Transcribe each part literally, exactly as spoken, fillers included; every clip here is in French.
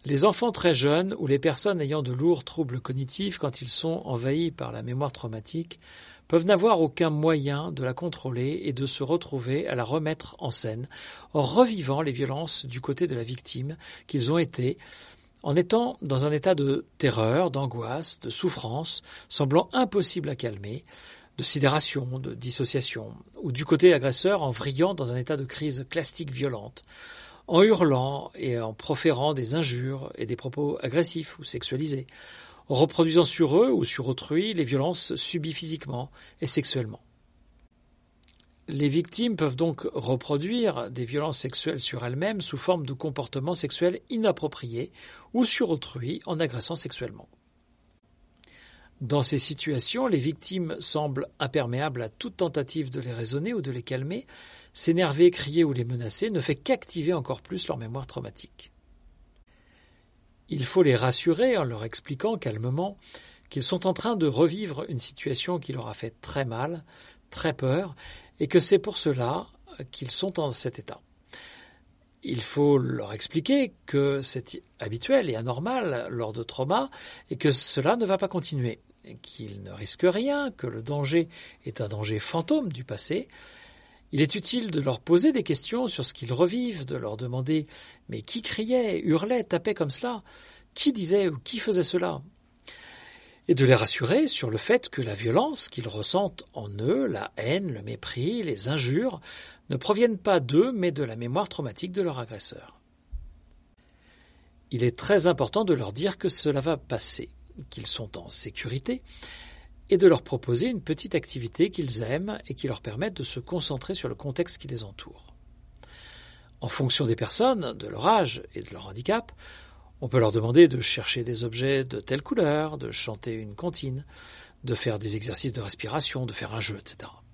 Les enfants très jeunes ou les personnes ayant de lourds troubles cognitifs quand ils sont envahis par la mémoire traumatique peuvent n'avoir aucun moyen de la contrôler et de se retrouver à la remettre en scène en revivant les violences du côté de la victime qu'ils ont été, en étant dans un état de terreur, d'angoisse, de souffrance, semblant impossible à calmer, de sidération, de dissociation, ou du côté agresseur en vrillant dans un état de crise plastique violente, en hurlant et en proférant des injures et des propos agressifs ou sexualisés, en reproduisant sur eux ou sur autrui les violences subies physiquement et sexuellement. Les victimes peuvent donc reproduire des violences sexuelles sur elles-mêmes sous forme de comportements sexuels inappropriés ou sur autrui en agressant sexuellement. Dans ces situations, les victimes semblent imperméables à toute tentative de les raisonner ou de les calmer. S'énerver, crier ou les menacer ne fait qu'activer encore plus leur mémoire traumatique. Il faut les rassurer en leur expliquant calmement qu'ils sont en train de revivre une situation qui leur a fait très mal, très peur, et que c'est pour cela qu'ils sont dans cet état. Il faut leur expliquer que c'est habituel et anormal lors de traumas et que cela ne va pas continuer, qu'ils ne risquent rien, que le danger est un danger fantôme du passé. Il est utile de leur poser des questions sur ce qu'ils revivent, de leur demander « mais qui criait, hurlait, tapait comme cela ? Qui disait ou qui faisait cela ?» et de les rassurer sur le fait que la violence qu'ils ressentent en eux, la haine, le mépris, les injures, ne proviennent pas d'eux mais de la mémoire traumatique de leur agresseur. Il est très important de leur dire que cela va passer, qu'ils sont en sécurité, et de leur proposer une petite activité qu'ils aiment et qui leur permette de se concentrer sur le contexte qui les entoure. En fonction des personnes, de leur âge et de leur handicap, on peut leur demander de chercher des objets de telle couleur, de chanter une comptine, de faire des exercices de respiration, de faire un jeu, et cetera.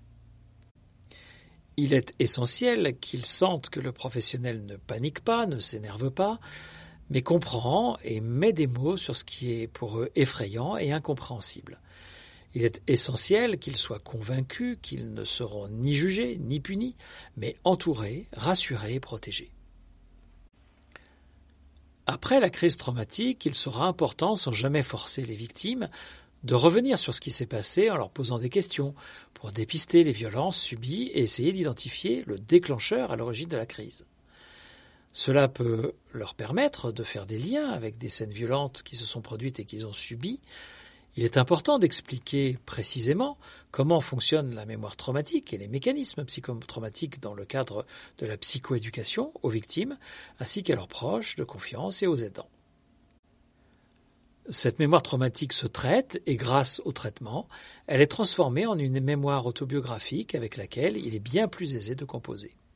Il est essentiel qu'ils sentent que le professionnel ne panique pas, ne s'énerve pas, mais comprend et met des mots sur ce qui est pour eux effrayant et incompréhensible. Il est essentiel qu'ils soient convaincus qu'ils ne seront ni jugés ni punis, mais entourés, rassurés et protégés. Après la crise traumatique, il sera important, sans jamais forcer les victimes, de revenir sur ce qui s'est passé en leur posant des questions pour dépister les violences subies et essayer d'identifier le déclencheur à l'origine de la crise. Cela peut leur permettre de faire des liens avec des scènes violentes qui se sont produites et qu'ils ont subies. Il est important d'expliquer précisément comment fonctionne la mémoire traumatique et les mécanismes psychotraumatiques dans le cadre de la psychoéducation aux victimes, ainsi qu'à leurs proches de confiance et aux aidants. Cette mémoire traumatique se traite et grâce au traitement, elle est transformée en une mémoire autobiographique avec laquelle il est bien plus aisé de composer.